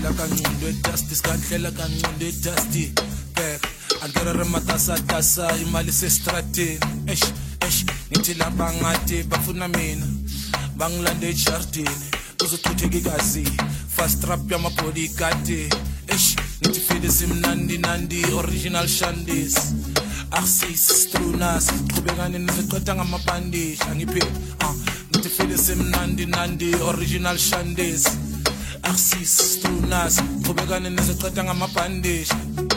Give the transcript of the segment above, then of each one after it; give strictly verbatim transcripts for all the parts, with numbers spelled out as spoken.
Skandlela kancunde dusty, skandlela kancunde dusty. Back, angera rematasa tasa imali sestrateni. Eish, eish, ngithi lapha ngathi bafuna mina. Bangilande ejardini, kuzochitheka igazi. Fast trap yamabodyguard. Eish, ngithi feel simnandi nandi original shandis. Axis strunas, qhubekane niziqeda ngamabhandishi angipheli. Ah, ngithi feel simnandi nandi original shandis. Axis strunas, qhubekane niziqeda ngamabhandishi.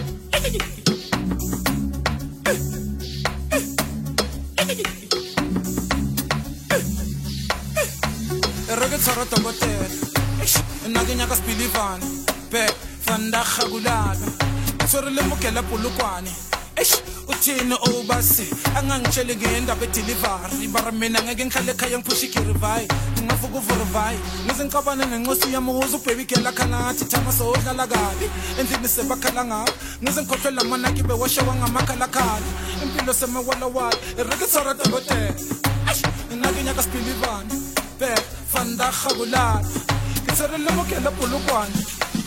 Reggae tsarata botel. Nagenya ka spilivan. Pe fanda khagulana. Sore le mokela polokwane. Eish uthini obasi angangitshele ngendaba edelivery bara mina ngeke ngikhale ekhaya ngiphushi kirivai ngafuka uvurivai ngizingqabana nenqosi yami uzubaby gela khanathi thama sodlala kabi endlini sebakhala ngabo ngizingikhohlela manaki bewasha wangamakhala khali impilo semewala wala irikitsara dobote eish nagenya ka spilivan be fanda khagulana ngitsere le mokela polokwane.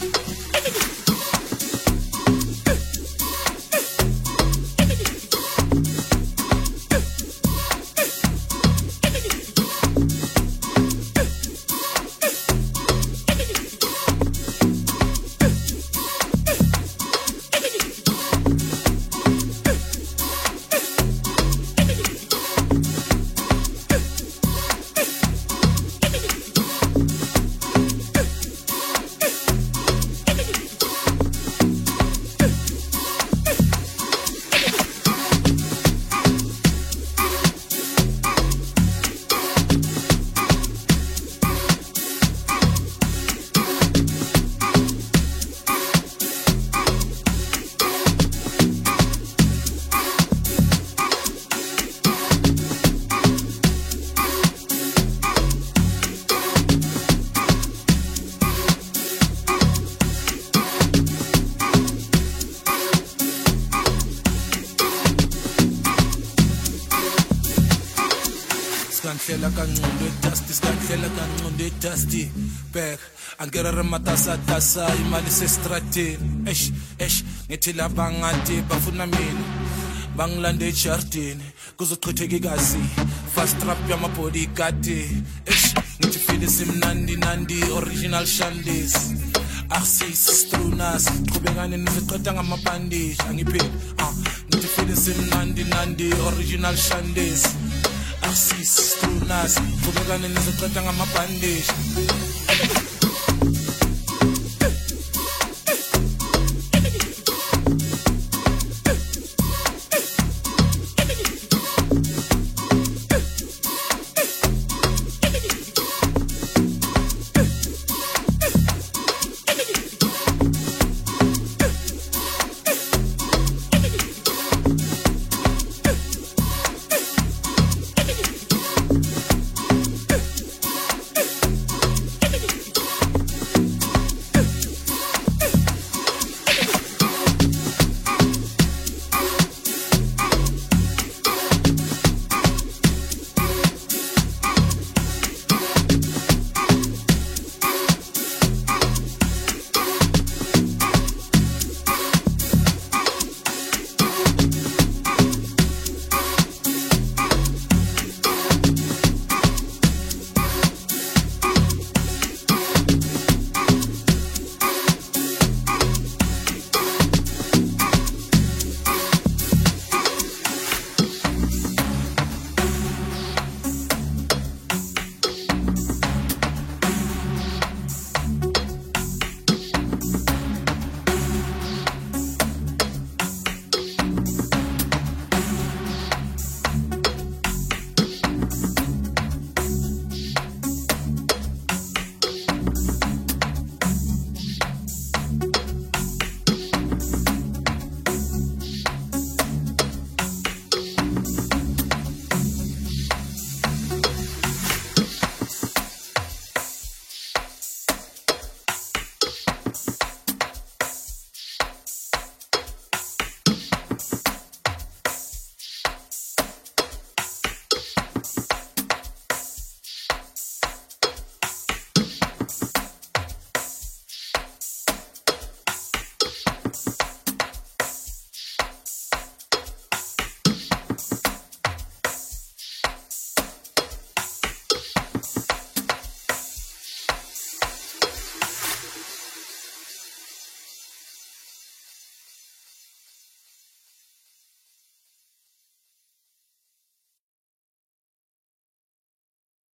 Skandlela kancunde dusty, skandlela kancunde dusty. Back, angera rematasa tasa imali sestrateni. Eish, eish, ngithi lapha ngathi bafuna mina. Bangilande ejardini, kuzochitheka igazi. Fast trap yamabodyguard. Eish, ngithi feel simnandi nandi original shandis. Axis strunas, qhubekane niziqeda ngamabhandishi angipheli. Ah, ngithi feel simnandi nandi original shandis. Axis strunas, qhubekane niziqeda ngamabhandishi.